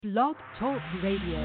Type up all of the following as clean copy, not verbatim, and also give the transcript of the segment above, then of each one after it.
Blog Talk Radio.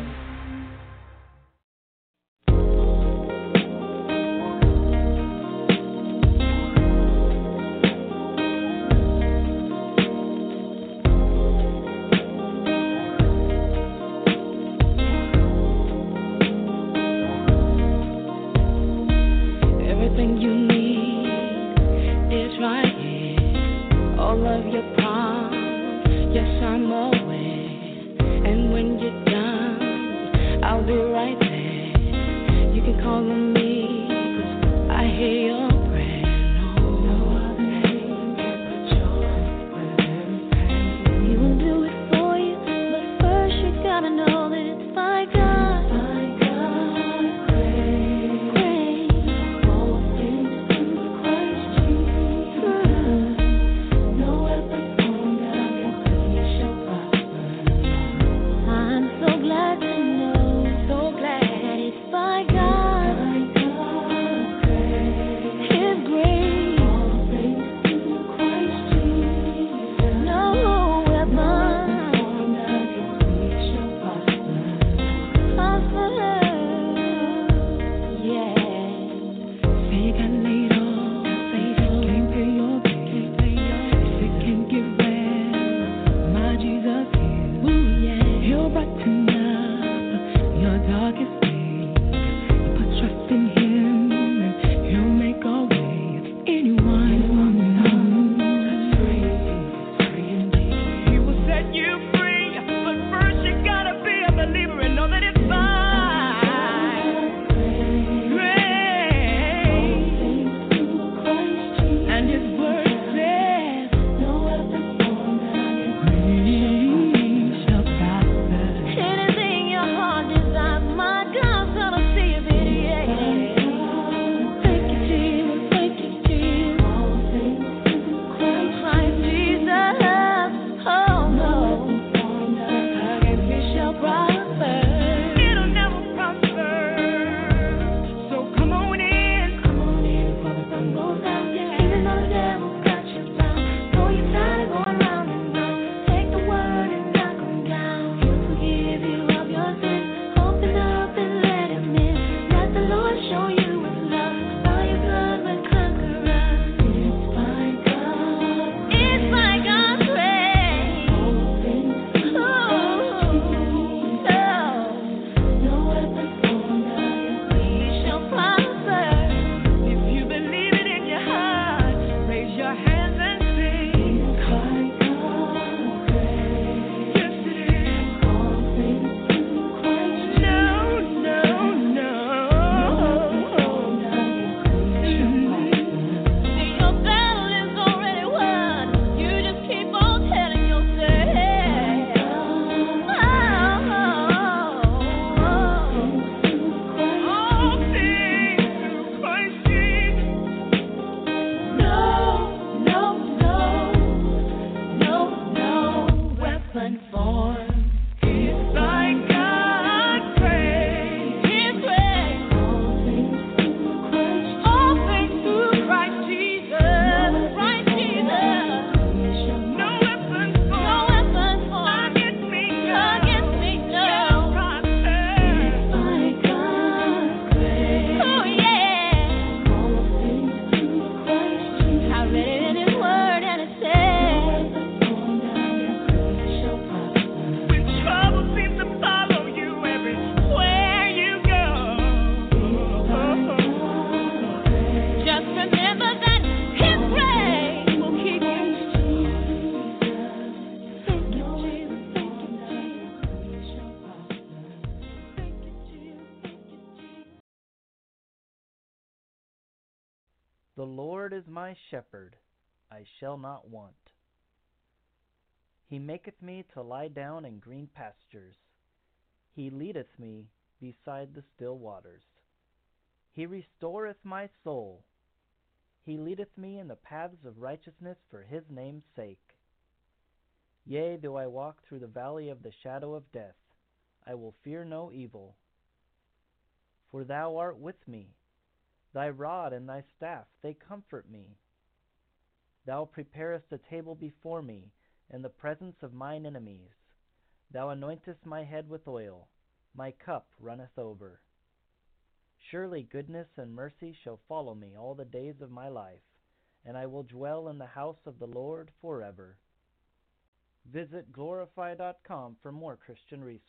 Everything you need is right here. All of your problems, yes, I'm aware. And when you're done, I'll be right there. You can call on me, 'cause I hear your prayer. No other name can put joy within pain. He will do it for you, but first you gotta know that it's my God. My God, great. All things through Christ Jesus. No weapon formed against me shall prosper. I'm so glad to know, so glad that it's my God. My God, great. His grace. All things through Christ Jesus. No weapon formed against me shall prosper. Yeah. Say you got laid off, can't pay your bills. Sick and get well, my Jesus is. Ooh, yeah. He'll brighten up your darkest days. You put trust in Him, and He'll make a way. Anyone that's free indeed. He will set you free, but first you gotta be a believer and know that it's fine. Grace. And His word says, no weapon formed against me shall prosper. Anything your heart desires, my God's gonna see of it, yeah. Thank you, Jesus. Thank you, Jesus. All things through Christ Jesus. Oh, no. Against me shall prosper. It'll never prosper. So come on in. Come on in before the sun goes down. Even though the devil's got you bound. Know you're tired of going round and round. Take the word and knock 'em down. He'll forgive you of your sins. Open up and let Him in. Let the Lord show you His love. By your blood we're conquerors. It's my God. It's my God's grace. All things through Christ Jesus. No weapon formed against me shall prosper. If you believe it in your heart, raise your hands and sing. My God, great. Yes, it is. All things through Christ. No, no, no. See, your battle is already won. You just keep on telling yourself. All things through Christ Jesus. No weapon formed. It's by God's grace. His grace. All things through Christ Jesus. Christ Jesus. No weapon formed against me shall prosper. It's by God's grace. Oh, yeah. All things through Christ Jesus. I read it in His word and it says, when trouble seems to follow you everywhere you go, just remember that His grace will keep you. Thank you, Jesus. Thank you, Jesus. Thank you, Jesus. Thank you, Jesus. The Lord is my shepherd, I shall not want. He maketh me to lie down in green pastures. He leadeth me beside the still waters. He restoreth my soul. He leadeth me in the paths of righteousness for His name's sake. Yea, though I walk through the valley of the shadow of death, I will fear no evil. For Thou art with me. Thy rod and Thy staff, they comfort me. Thou preparest a table before me in the presence of mine enemies. Thou anointest my head with oil, my cup runneth over. Surely goodness and mercy shall follow me all the days of my life, and I will dwell in the house of the Lord forever. Visit glorify.com for more Christian resources.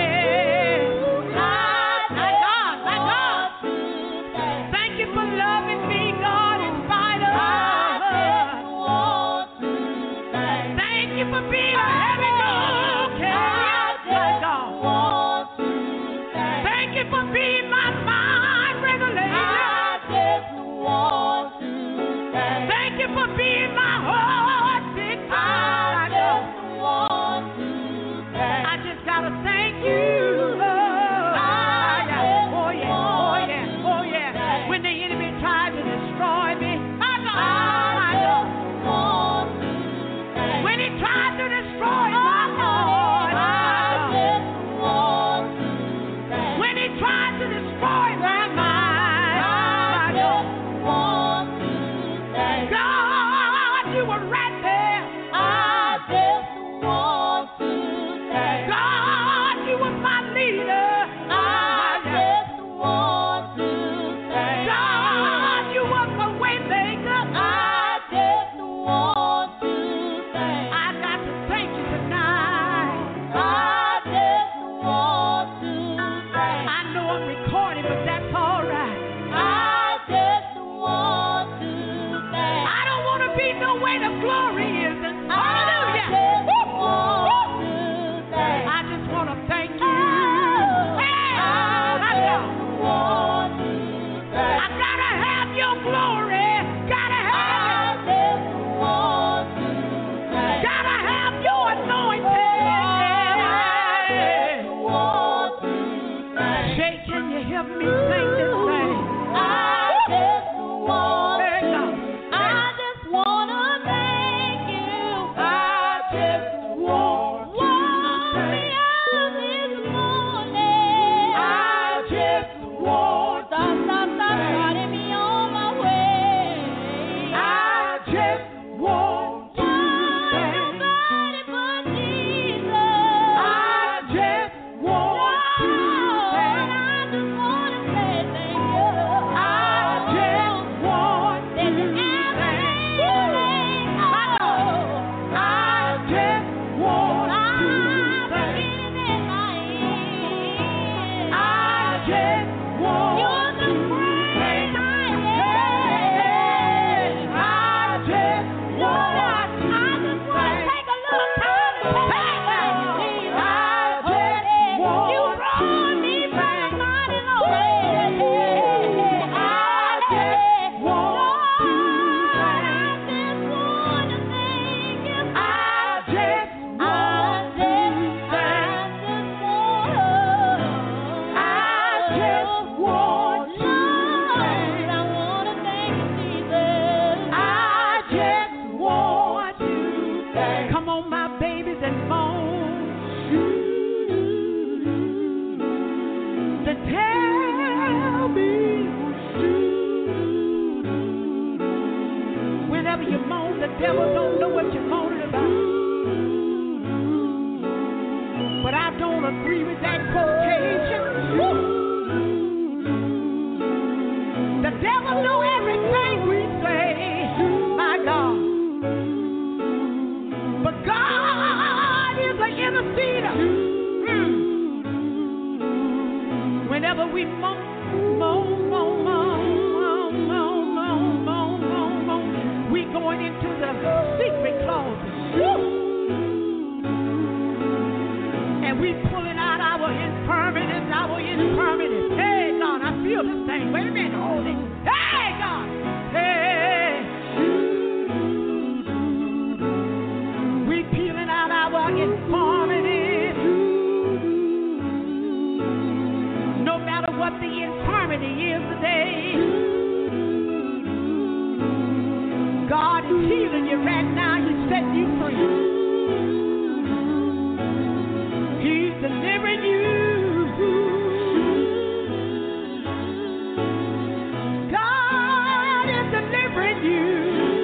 My God. Thank you for loving you for being my heart fixer. I just want to thank. I just gotta thank you, Lord. Oh yeah. When the enemy tried to destroy me, I just want to thank. When he tried to destroy my heart, I just want to thank. When he tried to destroy my mind, I just want to thank. God, you were right there. I just want to thank. God, you were my leader. I just want to thank. God, you were my way maker. I just want to thank. I got to thank you tonight. I just want to thank. I know I'm recording, but that's all right. I just want to thank. I don't want to be no way the glory is. Hallelujah. I just want to thank you. I gotta have your glory. Gotta have it. Gotta have your anointing. Say, can you help me sing this thing? I just want to thank you. I just want to thank you. This morning. I just want to starting me on my way. I just want to thank nobody but Jesus. I just want to thank. I just want to say thank you. I just want to thank. I just want to thank. I just want you're the friend I am. I just want to take a little time to thank you. I just want you brought me back mighty long way. I just want to thank. I just want to thank you. I just want to thank. I just want to thank. I want to thank you, Jesus. I just want to thank. Come on, my babies and bones, to tell me whenever you moan, the devil don't know what you're moaning about. But I don't agree with that quotation. The devil know everything we say, my God. But God is an interceder. Whenever we moan, we going into the secret closet. And we pulling out our infirmities. Hey, God, I feel this thing. Wait a minute, hold it. Hey, God. Hey. We peeling out our infirmities. No matter what the infirmity is today, God is healing you right now. He's setting you free. He's delivering you. God is delivering you.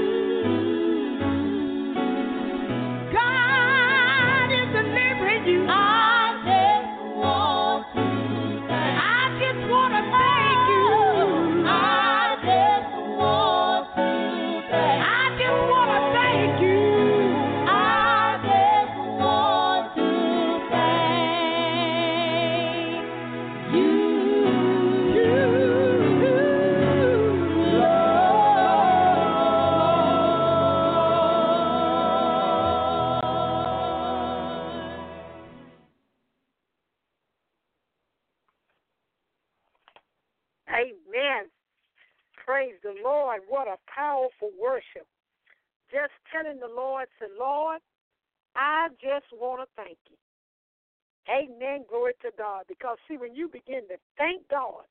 God is delivering you. I just want to thank. I just want to thank you. I just want to thank. I just want to thank you. I just want to thank you. Amen. Praise the Lord. What a powerful worship. just telling the Lord, say, Lord, I just want to thank you. Amen. Glory to God. Because, see, when you begin to thank God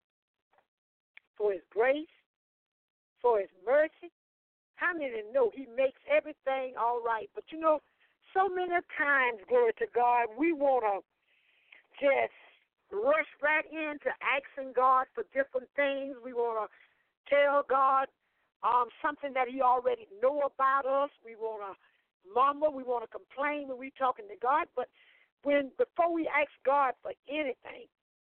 for his grace, for his mercy, how many know he makes everything all right? But, you know, so many times, glory to God, we want to just rush right into asking God for different things. We want to tell God something that he already know about us. We want to mumble. We want to complain when we're talking to God. But before we ask God for anything,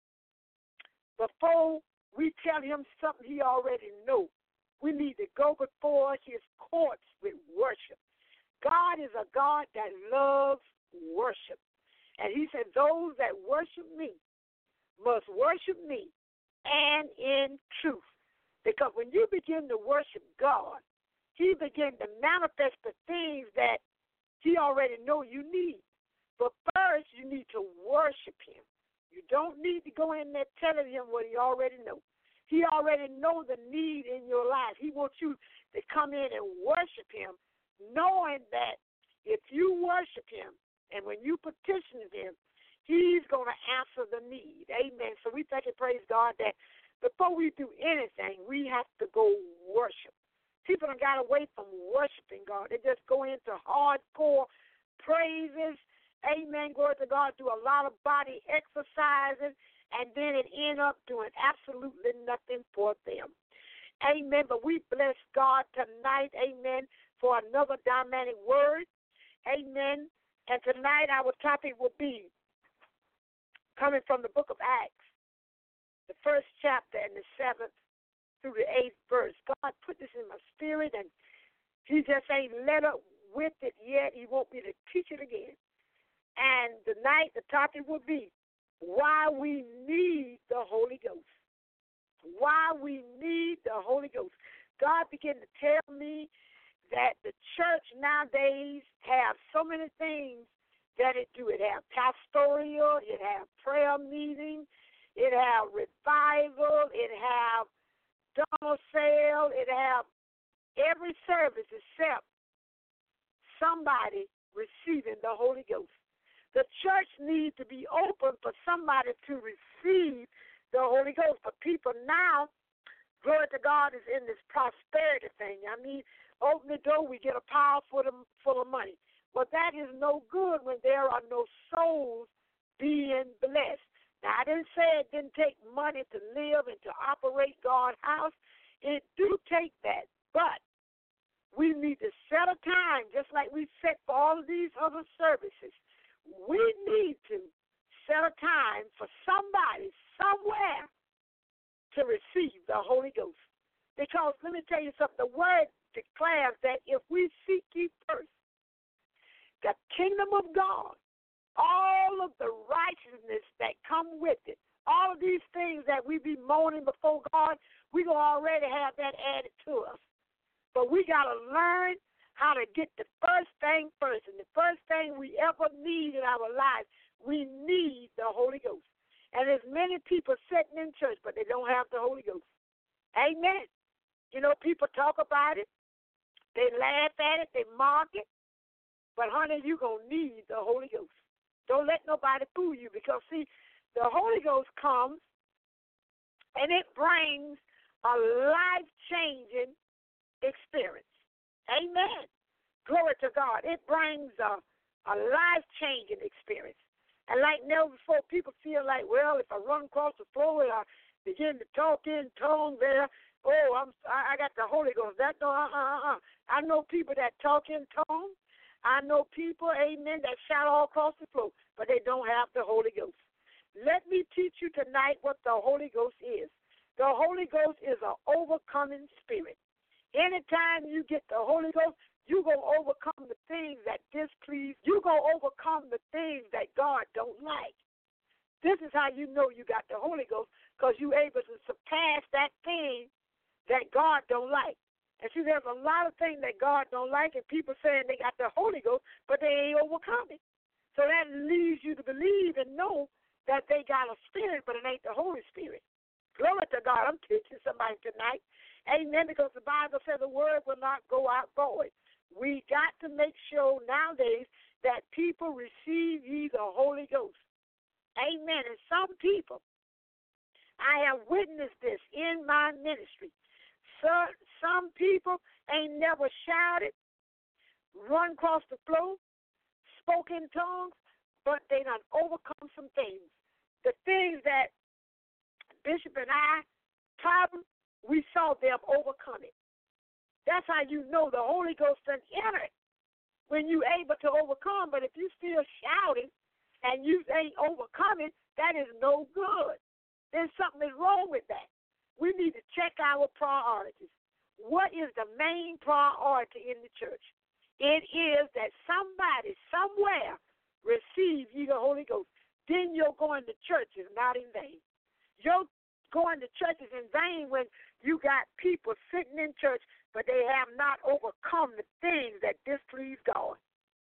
before we tell him something he already knows, we need to go before his courts with worship. God is a God that loves worship. And he said, those that worship me must worship me and in truth. Because when you begin to worship God, he begins to manifest the things that he already knows you need. But first, you need to worship him. You don't need to go in there telling him what he already knows. He already knows the need in your life. He wants you to come in and worship him, knowing that if you worship him and when you petition him, he's going to answer the need. Amen. So we thank and praise God that before we do anything, we have to go worship. People have got away from worshiping God. They just go into hardcore praises. Amen. Glory to God. Do a lot of body exercises, and then it end up doing absolutely nothing for them. Amen. But we bless God tonight. Amen. For another dynamic word. Amen. And tonight our topic will be coming from the book of Acts, the 1st chapter and the 7th through the 8th verse. God put this in my spirit, and he just ain't let up with it yet. He want me to teach it again. And tonight the topic will be why we need the Holy Ghost. Why we need the Holy Ghost. God began to tell me that the church nowadays have so many things that it do. It have pastoral, it have prayer meeting, it have revival, it have domicile, it have every service except somebody receiving the Holy Ghost. The church needs to be open for somebody to receive the Holy Ghost. But people now, glory to God, is in this prosperity thing. I mean, open the door, we get a pile full of money. But that is no good when there are no souls being blessed. Now, I didn't say it didn't take money to live and to operate God's house. It do take that. But we need to set a time, just like we set for all of these other services. We need to set a time for somebody somewhere to receive the Holy Ghost. Because let me tell you something, the word declares that if we seek ye first the kingdom of God, all of the righteousness that come with it, all of these things that we be moaning before God, we're going to already have that added to us. But we got to learn how to get the first thing first. And the first thing we ever need in our lives, we need the Holy Ghost. And there's many people sitting in church, but they don't have the Holy Ghost. Amen. You know, people talk about it. They laugh at it. They mock it. But, honey, you're going to need the Holy Ghost. Don't let nobody fool you because, see, the Holy Ghost comes and it brings a life-changing experience. Amen. Glory to God. It brings a life-changing experience. And like never before, people feel like, well, if I run across the floor and I begin to talk in tongues there, I got the Holy Ghost. I know people that talk in tongues. I know people, amen, that shout all across the floor, but they don't have the Holy Ghost. Let me teach you tonight what the Holy Ghost is. The Holy Ghost is an overcoming spirit. Anytime you get the Holy Ghost, you're going to overcome the things that displease. You're going to overcome the things that God don't like. This is how you know you got the Holy Ghost, because you're able to surpass that thing that God don't like. And see, there's a lot of things that God don't like, and people saying they got the Holy Ghost, but they ain't overcome it. So that leads you to believe and know that they got a spirit, but it ain't the Holy Spirit. Glory to God. I'm teaching somebody tonight. Amen, because the Bible says the word will not go out void. We got to make sure nowadays that people receive ye the Holy Ghost. Amen. And some people, I have witnessed this in my ministry. Some people ain't never shouted, run across the floor, spoke in tongues, but they done overcome some things. The things that Bishop and I, Tom, we saw them overcome it. That's how you know the Holy Ghost done entered when you able to overcome. But if you still shouting and you ain't overcoming, that is no good. Then something is wrong with that. We need to check our priorities. What is the main priority in the church? It is that somebody somewhere receive ye the Holy Ghost. Then your going to church is not in vain. Your going to church is in vain when you got people sitting in church, but they have not overcome the things that displease God.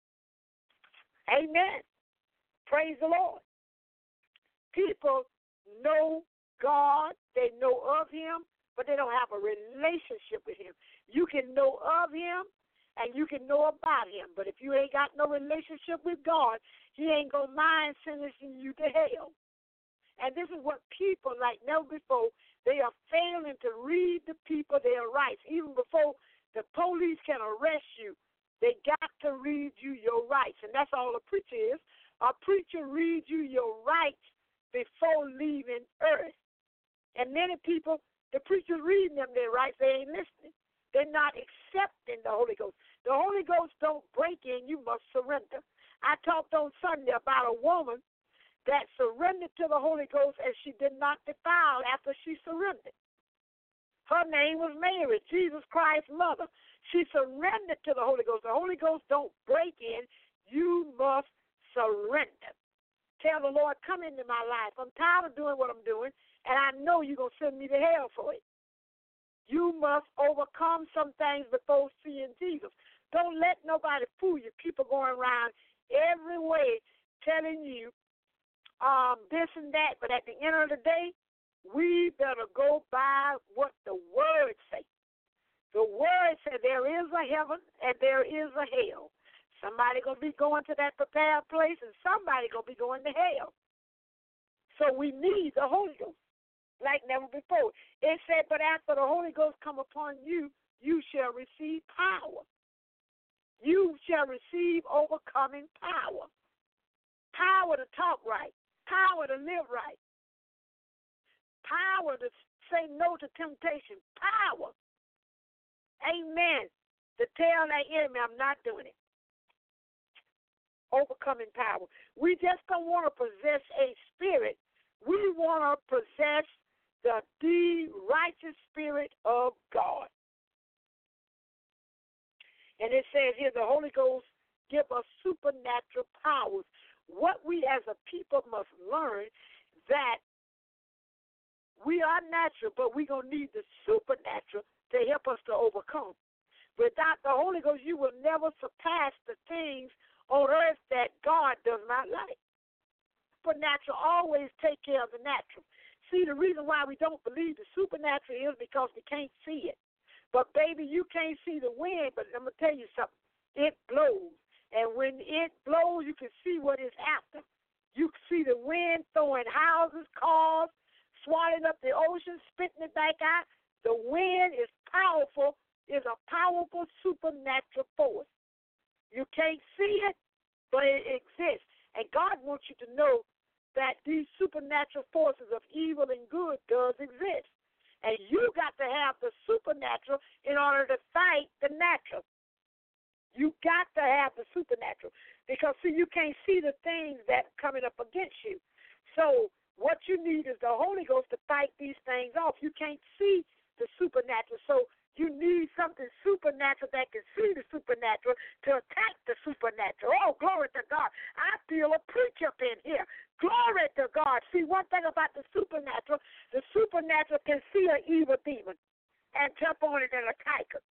Amen. Praise the Lord. People know God, they know of Him, but they don't have a relationship with Him. You can know of Him and you can know about Him, but if you ain't got no relationship with God, He ain't going to mind sentencing you to hell. And this is what people, like never before, they are failing to read the people their rights. Even before the police can arrest you, they got to read you your rights. And that's all a preacher is. A preacher reads you your rights before leaving earth. And many people, the preachers reading them their rights, they ain't listening. They're not accepting the Holy Ghost. The Holy Ghost don't break in, you must surrender. I talked on Sunday about a woman that surrendered to the Holy Ghost and she did not defile after she surrendered. Her name was Mary, Jesus Christ's mother. She surrendered to the Holy Ghost. The Holy Ghost don't break in. You must surrender. Tell the Lord, come into my life. I'm tired of doing what I'm doing, and I know you're going to send me to hell for it. You must overcome some things before seeing Jesus. Don't let nobody fool you. People going around every way telling you this and that, but at the end of the day, we better go by what the Word says. The Word says there is a heaven and there is a hell. Somebody going to be going to that prepared place and somebody going to be going to hell. So we need the Holy Ghost like never before. It said, but after the Holy Ghost come upon you, you shall receive power. You shall receive overcoming power. Power to talk right. Power to live right. Power to say no to temptation. Power. Amen. To tell that enemy, I'm not doing it. Overcoming power. We just don't want to possess a spirit. We want to possess the righteous spirit of God. And it says here, the Holy Ghost give us supernatural powers. What we as a people must learn that we are natural, but we're going to need the supernatural to help us to overcome. Without the Holy Ghost, you will never surpass the things on earth that God does not like. Supernatural always take care of the natural. See, the reason why we don't believe the supernatural is because we can't see it. But, baby, you can't see the wind, but I'm going to tell you something. It blows. And when it blows, you can see what it's after. You can see the wind throwing houses, cars, swallowing up the ocean, spitting it back out. The wind is powerful, is a powerful supernatural force. You can't see it, but it exists. And God wants you to know that these supernatural forces of evil and good does exist. And you got to have the supernatural in order to fight the natural. You got to have the supernatural because, see, you can't see the things that are coming up against you. So what you need is the Holy Ghost to fight these things off. You can't see the supernatural, so you need something supernatural that can see the supernatural to attack the supernatural. Oh, glory to God. I feel a preach up in here. Glory to God. See, one thing about the supernatural can see an evil demon and jump on it and attack it.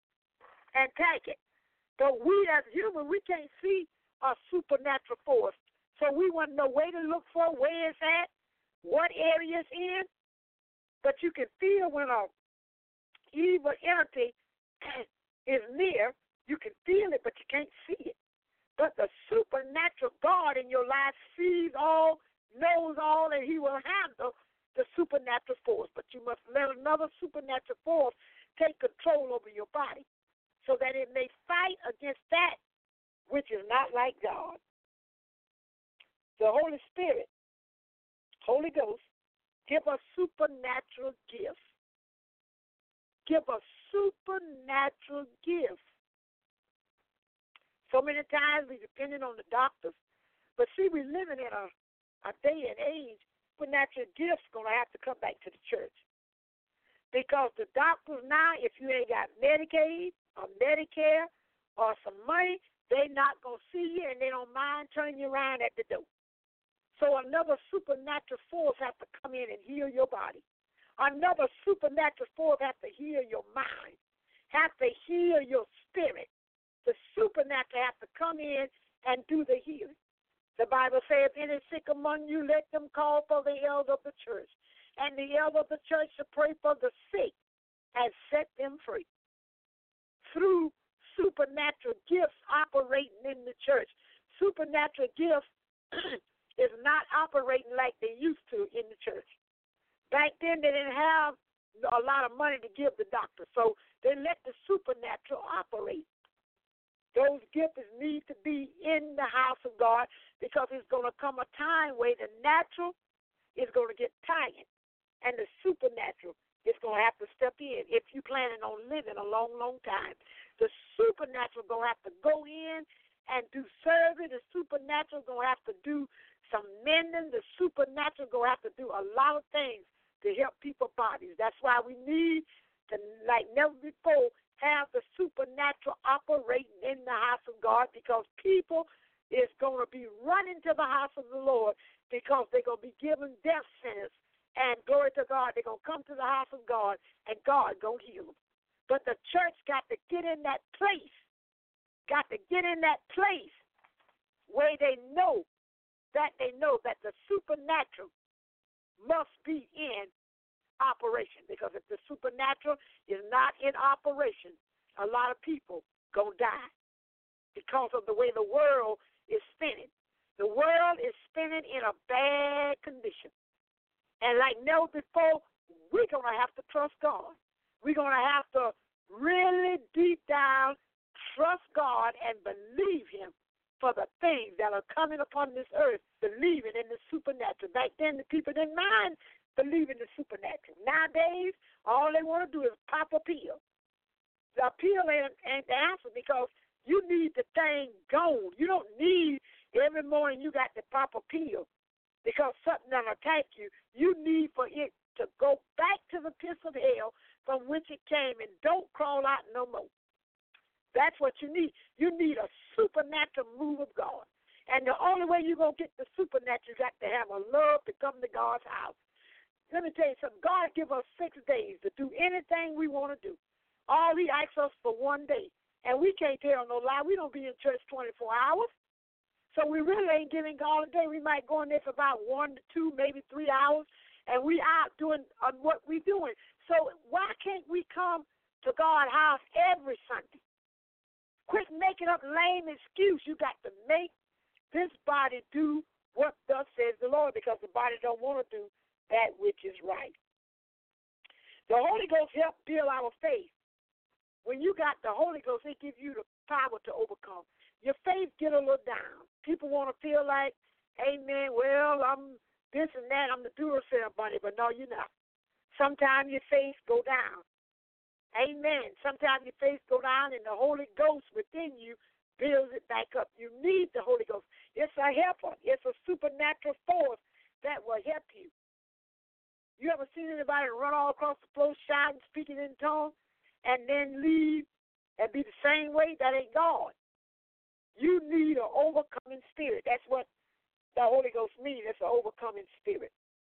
But we as humans, we can't see a supernatural force. So we want to know where to look for, where it's at, what area it's in. But you can feel when a evil entity is near. You can feel it, but you can't see it. But the supernatural God in your life sees all, knows all, and he will handle the supernatural force. But you must let another supernatural force take control over your body so that it may fight against that which is not like God. The Holy Spirit, Holy Ghost, give us supernatural gifts. Give us supernatural gifts. So many times we're depending on the doctors. But see, we're living in a day and age where supernatural gifts going to have to come back to the church. Because the doctors now, if you ain't got Medicaid or Medicare or some money, they not going to see you and they don't mind turning you around at the door. So another supernatural force has to come in and heal your body. Another supernatural force has to heal your mind, has to heal your spirit. The supernatural has to come in and do the healing. The Bible says, if any sick among you, let them call for the elder of the church. And the elder of the church to pray for the sick and set them free. Through supernatural gifts operating in the church. Supernatural gifts is not operating like they used to in the church. Back then, they didn't have a lot of money to give the doctor, so they let the supernatural operate. Those gifts need to be in the house of God because it's going to come a time where the natural is going to get tired, and the supernatural is going to have to step in if you're planning on living a long, long time. The supernatural is going to have to go in and do surgery. The supernatural is going to have to do some mending. The supernatural is going to have to do a lot of things to help people's bodies. That's why we need to, like never before, have the supernatural operating in the house of God because people is going to be running to the house of the Lord because they're going to be given death sentence. And glory to God, they're going to come to the house of God, and God going to heal them. But the church got to get in that place, where they know that the supernatural must be in operation. Because if the supernatural is not in operation, a lot of people going to die because of the way the world is spinning. The world is spinning in a bad condition. And like never before, we're going to have to trust God. We're going to have to really deep down trust God and believe him for the things that are coming upon this earth, believing in the supernatural. Back then, the people didn't mind believing the supernatural. Nowadays, all they want to do is pop a pill. The pill ain't the answer because you need the thing gone. You don't need every morning you got to pop a pill because something will attack you. You need for it to go back to the pits of hell from which it came and don't crawl out no more. That's what you need. You need a supernatural move of God. And the only way you're going to get the supernatural, you got to have a love to come to God's house. Let me tell you something. God give us 6 days to do anything we want to do. All he asks us for 1 day. And we can't tell no lie. We don't be in church 24 hours. So we really ain't giving God a day. We might go in there for about 1 to 2, maybe 3 hours, and we out doing what we doing. So why can't we come to God's house every Sunday? Quit making up lame excuse. You got to make this body do what thus says the Lord because the body don't want to do that which is right. The Holy Ghost helps build our faith. When you got the Holy Ghost, it gives you the power to overcome. Your faith get a little down. People want to feel like, amen, well, I'm this and that, I'm the Duracell bunny, but no, you're not. Sometimes your faith go down. Amen. Sometimes your faith go down and the Holy Ghost within you builds it back up. You need the Holy Ghost. It's a helper. It's a supernatural force that will help you. You ever seen anybody run all across the floor shouting, speaking in tongues, and then leave and be the same way? That ain't God. You need an overcoming spirit. That's what the Holy Ghost means. It's an overcoming spirit.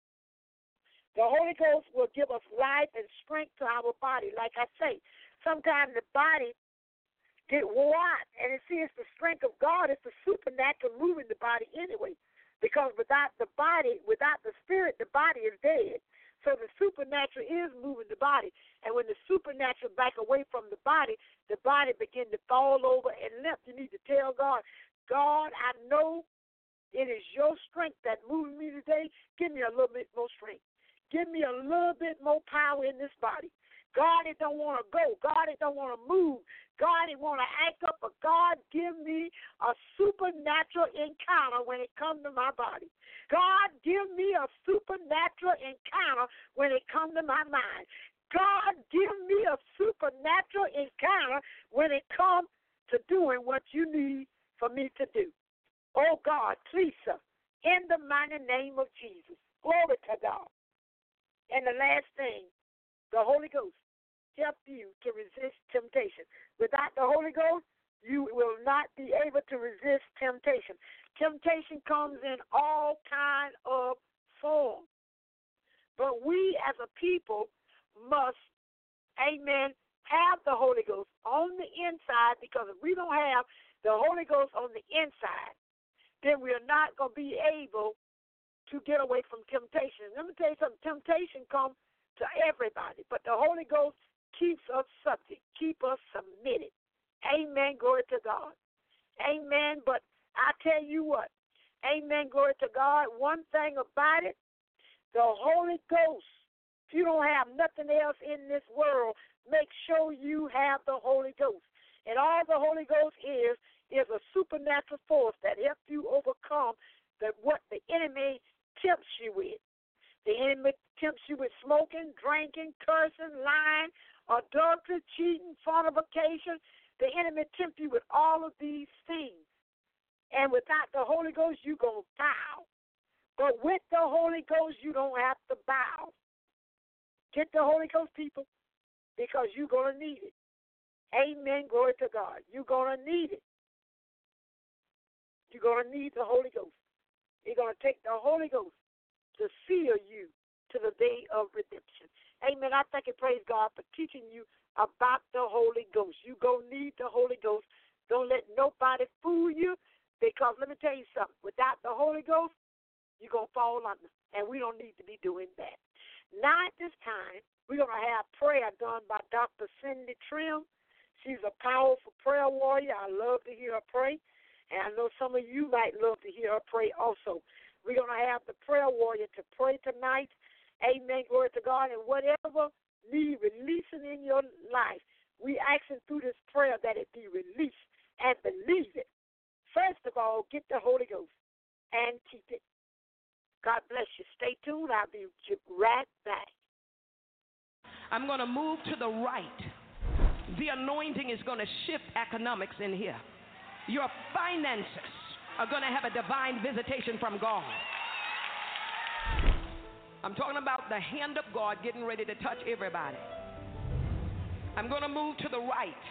The Holy Ghost will give us life and strength to our body. Like I say, sometimes the body get wore out. And it's the strength of God. It's the supernatural moving the body anyway. Because without the body, without the spirit, the body is dead. So the supernatural is moving the body. And when the supernatural back away from the body begin to fall over and limp. You need to tell God, God, I know it is your strength that moves me today. Give me a little bit more strength. Give me a little bit more power in this body. God, it don't want to go. God, it don't want to move. God, it want to act up. But God, give me a supernatural encounter when it comes to my body. God, give me a supernatural encounter when it comes to my mind. God, give me a supernatural encounter when it comes to doing what you need for me to do. Oh, God, please, sir, in the mighty name of Jesus. Glory to God. And the last thing, the Holy Ghost help you to resist temptation. Without the Holy Ghost, you will not be able to resist temptation. Temptation comes in all kinds of forms. But we as a people must, amen, have the Holy Ghost on the inside, because if we don't have the Holy Ghost on the inside, then we're not going to be able to get away from temptation. Let me tell you something. Temptation comes to everybody, but the Holy Ghost keeps us subject, keep us submitted. Amen, glory to God. Amen, but I tell you what, amen, glory to God, one thing about it, the Holy Ghost, if you don't have nothing else in this world, make sure you have the Holy Ghost. And all the Holy Ghost is a supernatural force that helps you overcome what the enemy tempts you with. The enemy tempts you with smoking, drinking, cursing, lying, adultery, cheating, fornication. The enemy tempts you with all of these things. And without the Holy Ghost, you're going to bow. But with the Holy Ghost, you don't have to bow. Get the Holy Ghost, people, because you're going to need it. Amen. Glory to God. You're going to need it. You're going to need the Holy Ghost. You're going to take the Holy Ghost to seal you to the day of redemption. Amen. I thank and praise God for teaching you about the Holy Ghost. You're going to need the Holy Ghost. Don't let nobody fool you, because let me tell you something. Without the Holy Ghost, you're going to fall under, and we don't need to be doing that. Now at this time, we're going to have prayer done by Dr. Cindy Trim. She's a powerful prayer warrior. I love to hear her pray, and I know some of you might love to hear her pray also. We're going to have the prayer warrior to pray tonight. Amen, glory to God. And whatever need releasing in your life, we asking through this prayer that it be released, and believe it. First of all, get the Holy Ghost and keep it. God bless you. Stay tuned. I'll be right back. I'm going to move to the right. The anointing is going to shift economics in here. Your finances are going to have a divine visitation from God. I'm talking about the hand of God getting ready to touch everybody. I'm going to move to the right.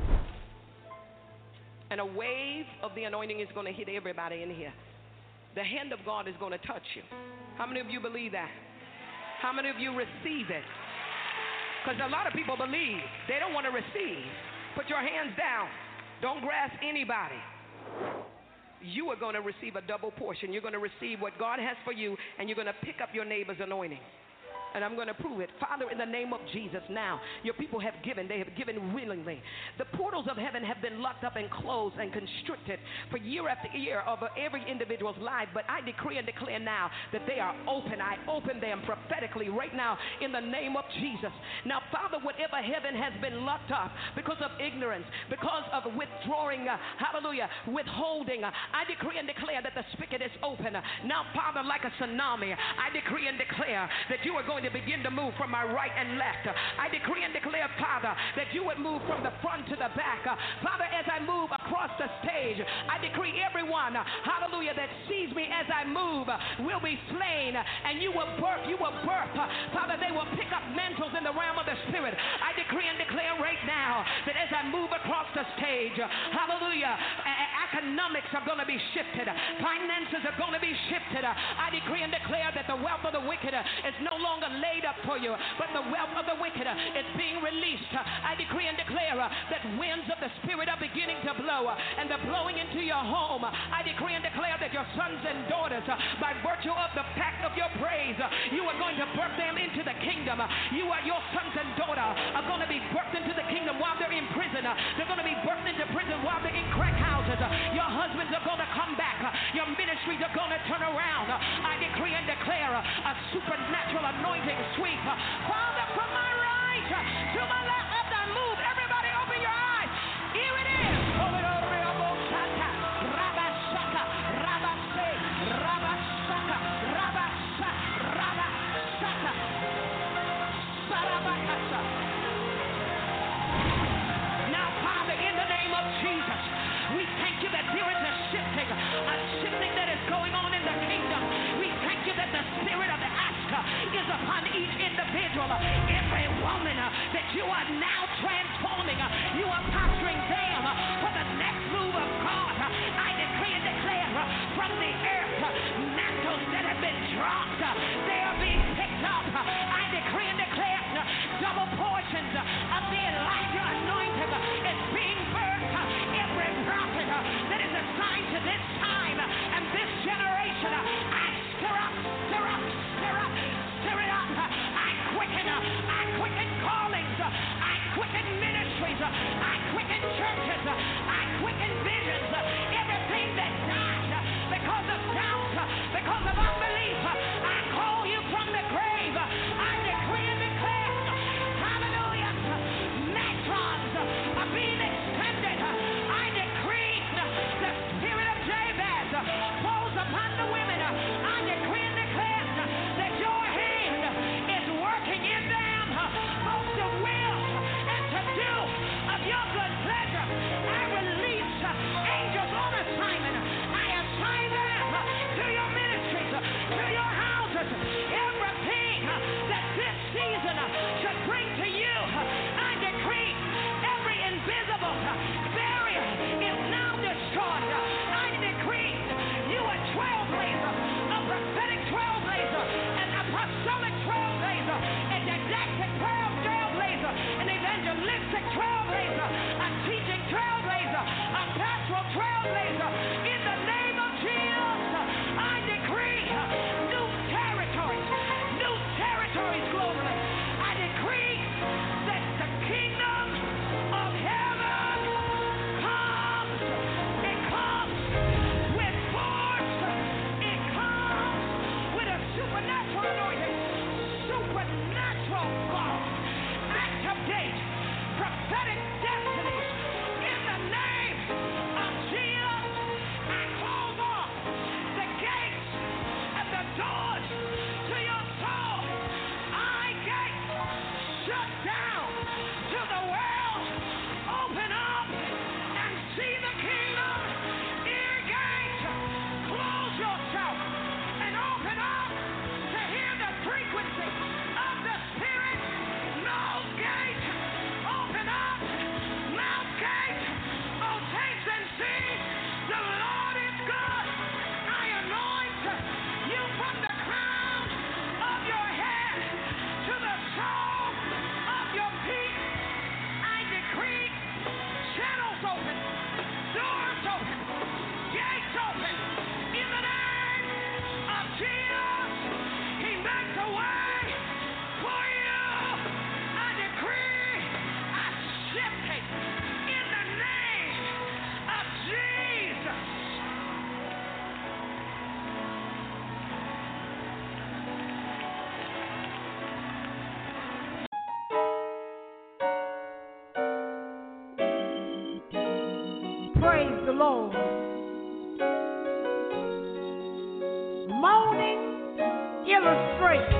And a wave of the anointing is going to hit everybody in here. The hand of God is going to touch you. How many of you believe that? How many of you receive it? Because a lot of people believe. They don't want to receive. Put your hands down. Don't grasp anybody. You are going to receive a double portion. You're going to receive what God has for you, and you're going to pick up your neighbor's anointing. And I'm going to prove it. Father, in the name of Jesus, now, your people have given. They have given willingly. The portals of heaven have been locked up and closed and constricted for year after year of every individual's life. But I decree and declare now that they are open. I open them prophetically right now in the name of Jesus. Now, Father, whatever heaven has been locked up because of ignorance, because of withdrawing, hallelujah, withholding, I decree and declare that the spigot is open. Now, Father, like a tsunami, I decree and declare that you are going to begin to move from my right and left. I decree and declare, Father, that you would move from the front to the back. Father, as I move across the stage, I decree everyone, hallelujah, that sees me as I move will be slain, and you will birth. Father, they will pick up mantles in the realm of the Spirit. I decree and declare right now that as I move across the stage, hallelujah, economics are going to be shifted. Finances are going to be shifted. I decree and declare that the wealth of the wicked is no longer laid up for you, but the wealth of the wicked is being released. I decree and declare that winds of the Spirit are beginning to blow. overflow and the blowing into your home. I decree and declare that your sons and daughters, by virtue of the fact of your praise, you are going to birth them into the kingdom. Your sons and daughters are going to be birthed into the kingdom while they're in prison. They're going to be birthed into prison while they're in crack houses. Your husbands are going to come back. Your ministries are going to turn around. I decree and declare a supernatural anointing sweep. Father, from my right to my left, up and move. Everybody open your eyes. Here it is. Now, Father, in the name of Jesus, we thank you that there is a shifting that is going on in the kingdom. We thank you that the spirit of the Ashka is upon each individual. Every woman that you are now transforming, you are posturing them for the next move of God. I decree and declare from the earth, mantles that have been dropped, they are being picked up. I decree and declare double portions of the Elijah anointing is being birthed. Every prophet that is assigned to this time and this generation, I stir it up. I quicken callings. I quicken ministries. I quicken churches. I quicken visions. Everything that died because of doubt, because of unbelief, I call you from the grave. I decree and declare, hallelujah, matrons are being extended. I decree the spirit of Jabez falls upon the women. I decree and declare that your hand is working in them, both to will and to do of your good pleasure. I release angels on assignment. I assign them to your ministries, to your houses. Everything that this season should bring to you, I decree every invisible barrier is now destroyed. I decree you a trailblazer, a prophetic trailblazer, an apostolic trailblazer, a didactic trailblazer, an evangelistic trailblazer, a teaching trailblazer, a pastoral trailblazer. In the name of Jesus, I decree new territories globally. I decree that the kingdom of heaven comes. It comes with force. It comes with a supernatural anointing, supernatural God. Activate prophetic destinies in the name of Jesus. I close off the gates and the doors to your soul. I gates shut down to the world. Open up and see the kingdom. Ear gates, close yourself and open up to hear the frequency of the Spirit. Nose gates, open up. Mouth gates, oh, taste and see. The Lord is good. I anoint you from the crown of your head to the sole of your feet. I decree channels open, doors open, gates open. In the name of Jesus, He makes a way for you. I decree a shifting in the name of Jesus. Praise the Lord. Moaning illustrates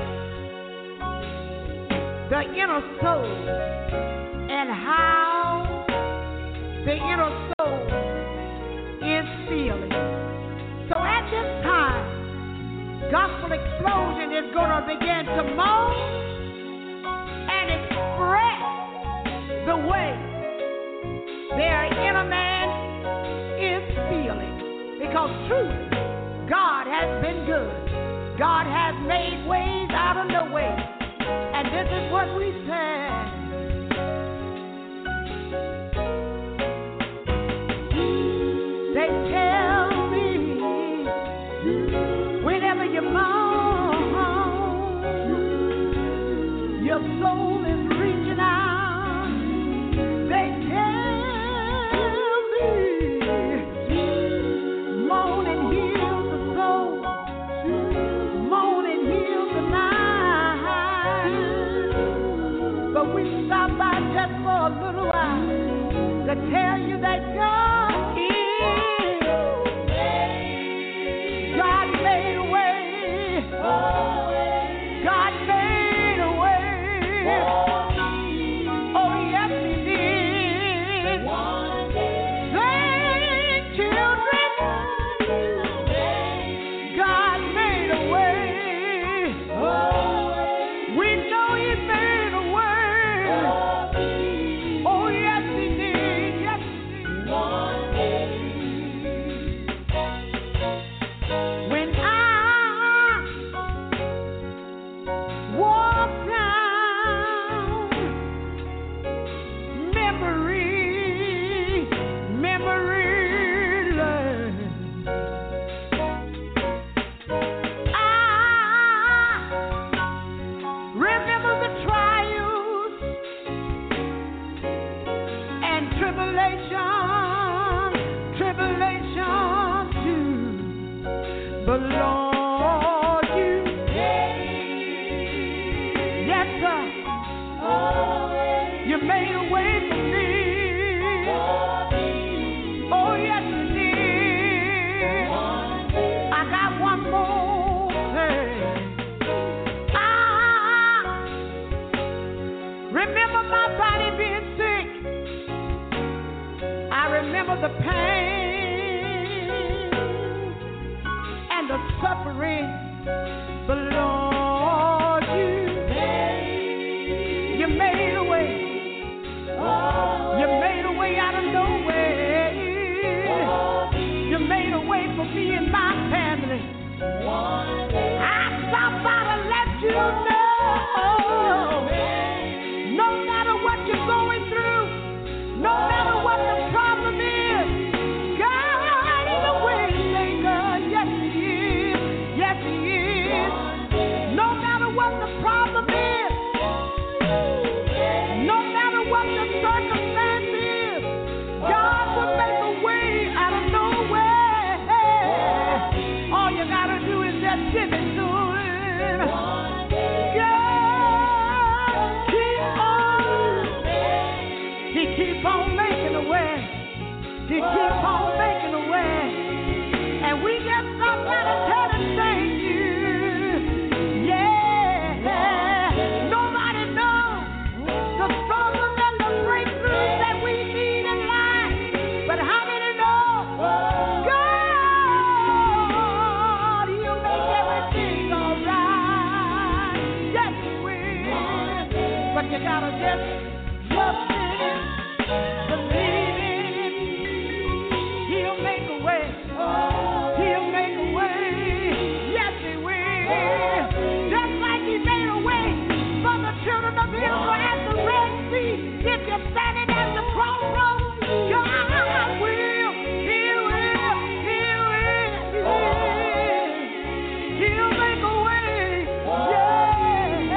the inner soul and how the inner soul is feeling. So at this time, Gospel Explosion is going to begin to moan and express the way their inner man is feeling. Because truly, God has been good. God has made ways out of no way. And this is what we say. you that God is. God made a way. God made a way. Oh, yes, He did. Sing, children. God made a way. We know He made a way. Oh, yes, He did. Yes, He did. When I walk down memory lane, I remember the trials and tribulation too. But Lord, you, yes, sir, you made a way for me. Oh, yes, you did. I got one more thing. I remember my body being sick. I remember the pain and the suffering. But Lord, you made a way. You made a way out of no way. You made a way for me and my family. I stopped by to let you know. No matter what you're going through, no matter what the problem is, God is a way maker. Yes, He is. Yes, He is. No matter what the problem is, no matter what the circumstance is, God will make a way out of no way. All you gotta do is just give it to Him. God, He keep on making a way. He keep on making a way. And we just stop by to tell Him thank you. Yeah. Nobody knows the struggles and the breakthroughs that we need in life. But how many know God, He'll make everything all right. Yes, He will. But you gotta just trust Him, believe Him. He'll make a way. He'll make a way. Yes, He will. Just like He made a way for the children of Israel at the Red Sea. If you're standing at the crossroads, God will. He will. He will. He'll make a way. Yeah.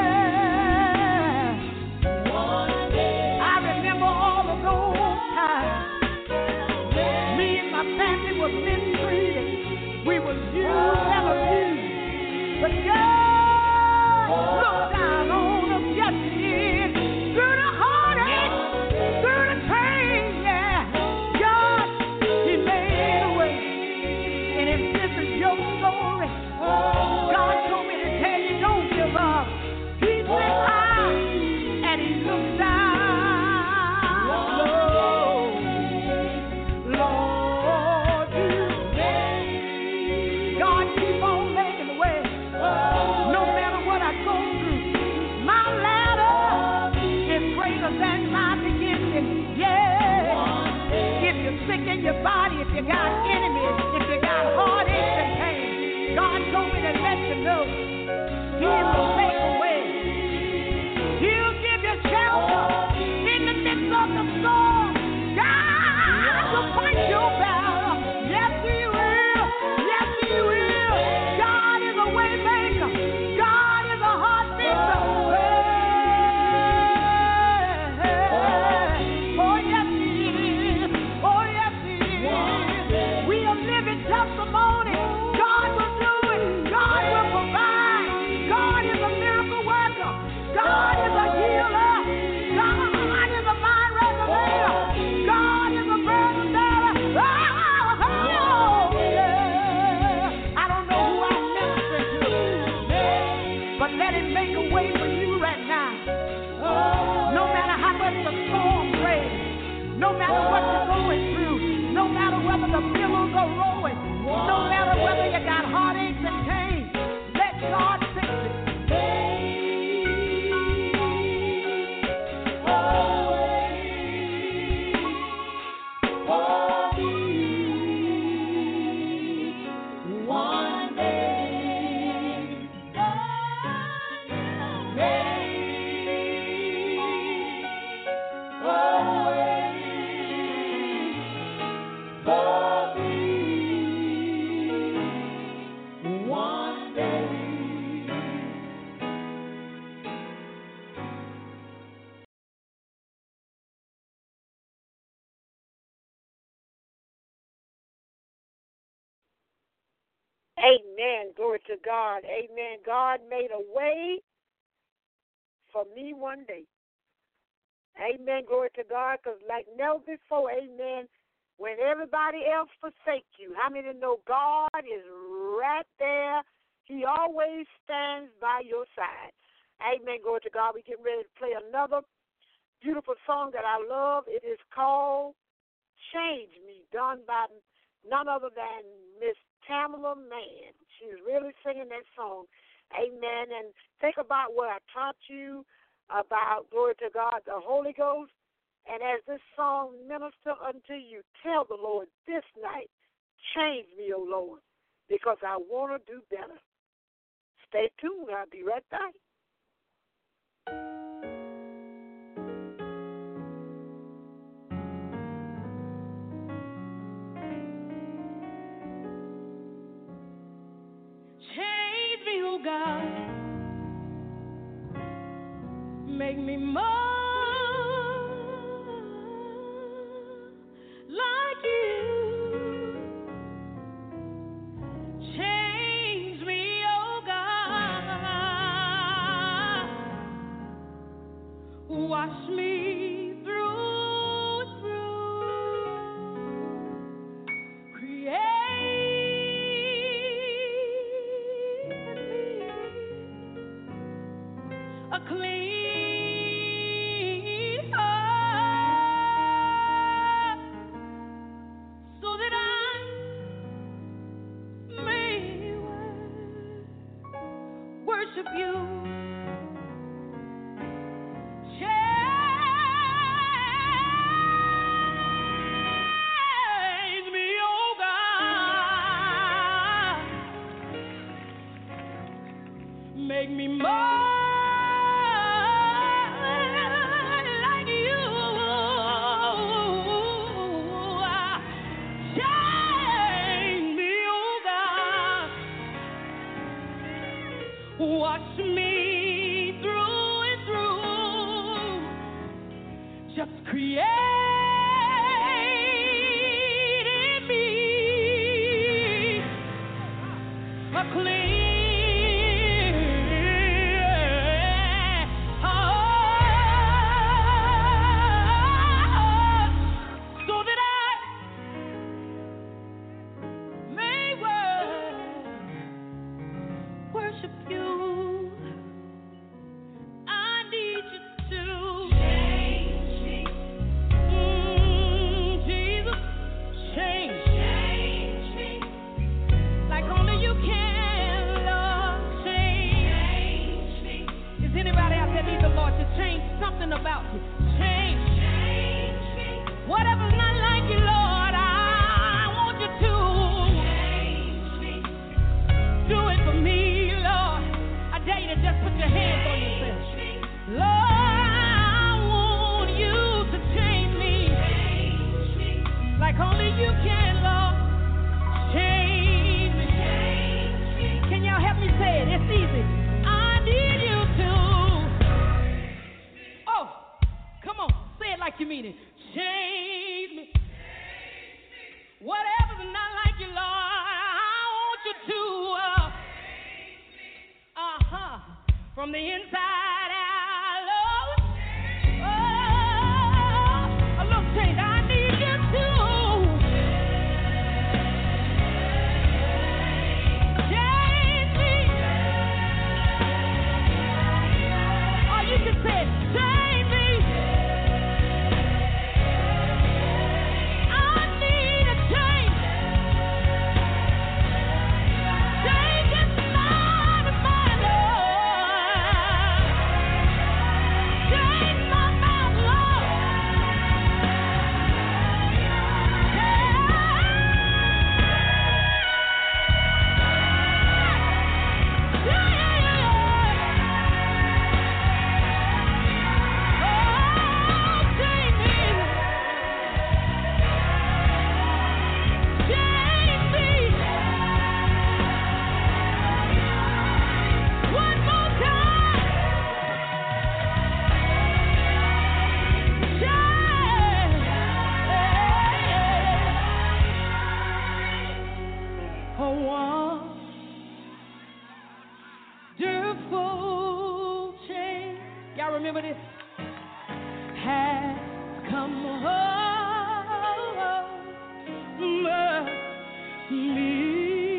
I remember all of those times. Me and my family was mistreated. We was used and abused. But God looked down on us. Yes, He did. Through the heartache, through the pain, yeah. God, He made a way. And if this is your story, God told me to tell you, don't give up. He sits high and He looks down low. Lord, God, keep on making a way. No matter what I go through, my ladder is greater than my beginning. Yeah. If you're sick in your body, if you got enemies, if you got heartaches and pain, God told me to let you know He will make a way. He'll give you shelter in the midst of the storm. God will fight your battle. Yes, He will. Yes, He will. God is a way maker. God is a heart fixer. Oh, yes, He is. Oh, yes, He is. We are living testimony. God will do it. God will provide. God is a Amen. Glory to God. Amen. God made a way for me one day. Amen. Glory to God. Because like never before, amen, when everybody else forsake you, how many know God is right there? He always stands by your side. Amen. Glory to God. We're getting ready to play another beautiful song that I love. It is called Change Me, done by none other than Miss Tamala Mann. She's really singing that song. Amen. And think about what I taught you about, glory to God, the Holy Ghost. And as this song minister unto you, tell the Lord this night, change me, O Lord, because I want to do better. Stay tuned. I'll be right back. Change me, oh God. Make me more like you. Change me, oh God. Wash me through and through. Create in me a clean heart, so that I may worship you. Change me, oh God. Make me more like you. Change me, oh God. Wash me through and through. Just create in me a clean heart, so that I may worship you. I need you to change me. Jesus, change me. Like only you can, Lord, change me. Is anybody out there need the Lord to change something about you? Change me. Whatever's not like you, Lord, I want you to change me. Do it for me, Lord. I dare you to just put your hands on yourself. Lord, I want you to change me. Like only you can, Lord. Change me. Can y'all help me say it? It's easy. I need you to. Oh, come on. Say it like you mean it. Change me. Whatever's not like you, Lord, I want you to. From the inside out, Lord. Oh, a little change. I need you to. Change me. Or you can say, change me. I need a change. Change is mine, Lord. remember this? Has come over me.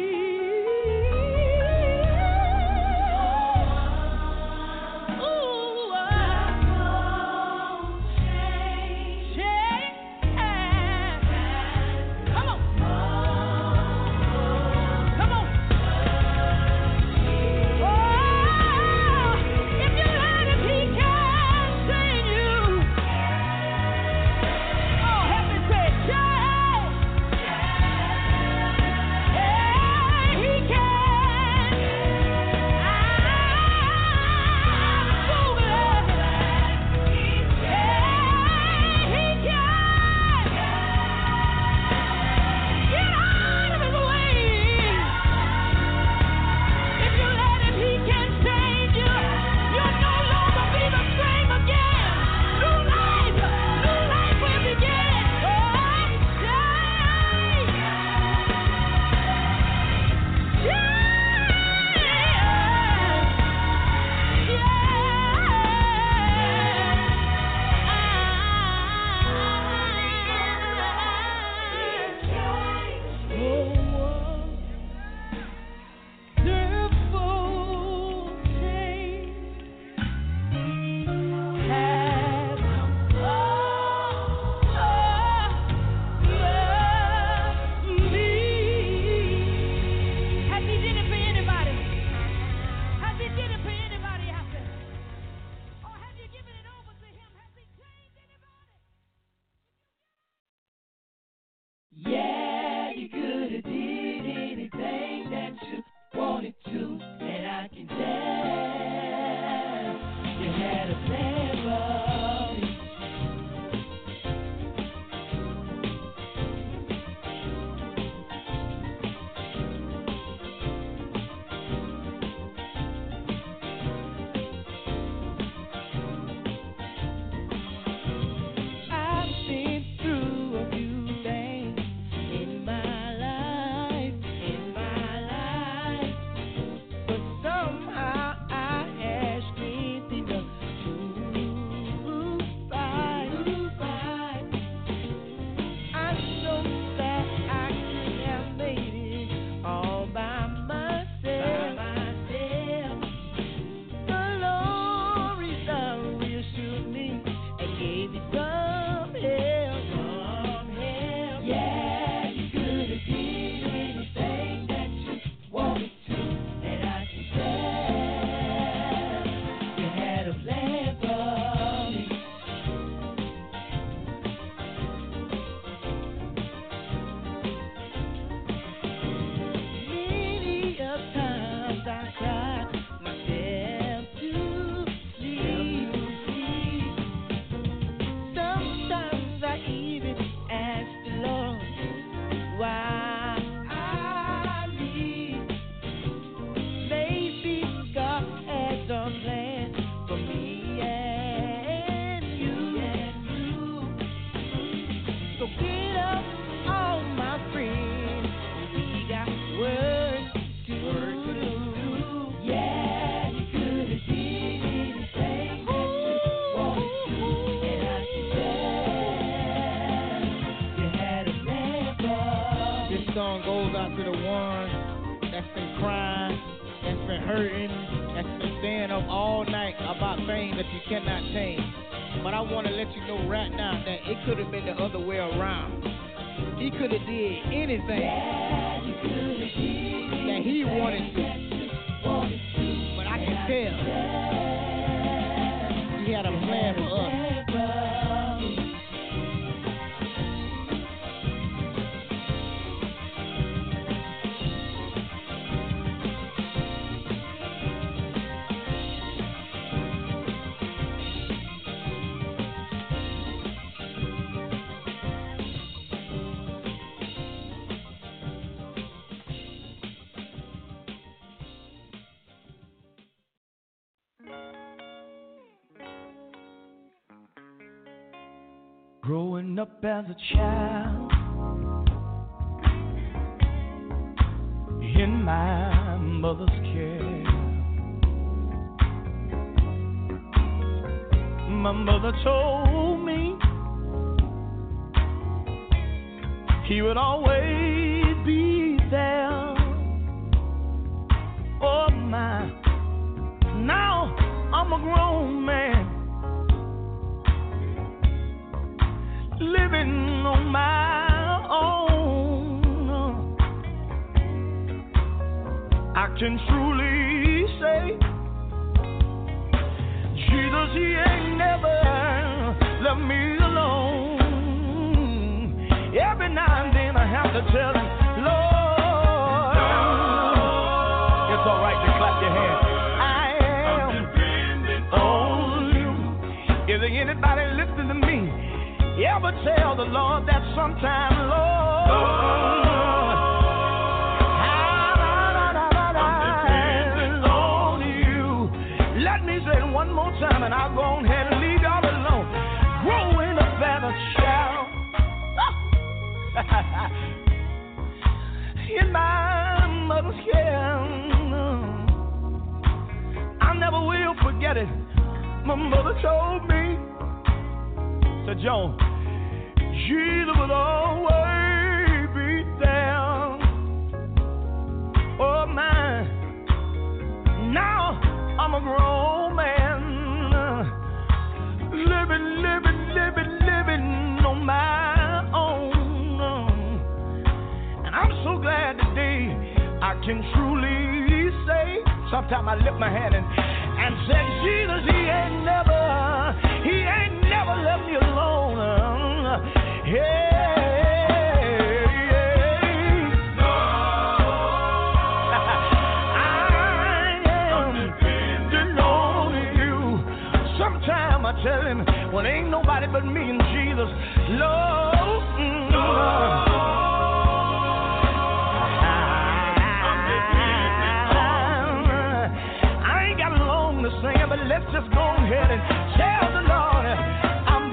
Growing up as a child in my mother's care, mother told me he would always be there. Oh my, now I'm a grown man, living on my own. I can truly say, Jesus, he ain't never left me alone. Every now and then I have to tell him, Lord, it's all right to clap your hands. I am on you. Is there anybody listening to me? You ever tell the Lord that sometime, Lord, I'm on you? Let me say it one more time and I'll go ahead and leave y'all alone. Growing up as a child in my mother's care, I never will forget it. My mother told me, said, Joan, Jesus would always be there. Oh my, now I'm a grown man, living on my own. And I'm so glad today I can truly say, sometimes I lift my hand and say, Jesus, he ain't never left me alone. I tell him, when ain't nobody but me and Jesus, Lord, I ain't got long to sing, but let's just go ahead and tell the Lord, I'm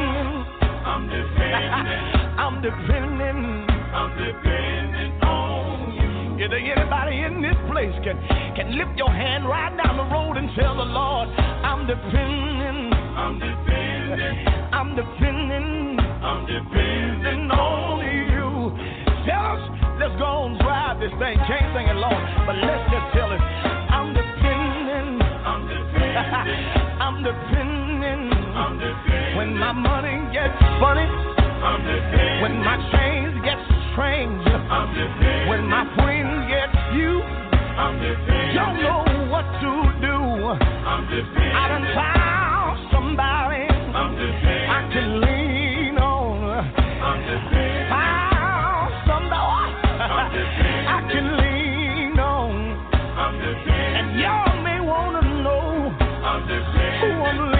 depending on you. Is there anybody in this place can lift your hand right down the road and tell the Lord, I'm depending on you. Tell us, let's go and drive this thing. Can't sing it long, but let's just tell it. I'm depending. When my money gets funny, when my chains get strange, when my friends get few, don't know what to do. I done found somebody I can lean on. Found somebody I can lean on. And y'all may want to know who I'm leaning on.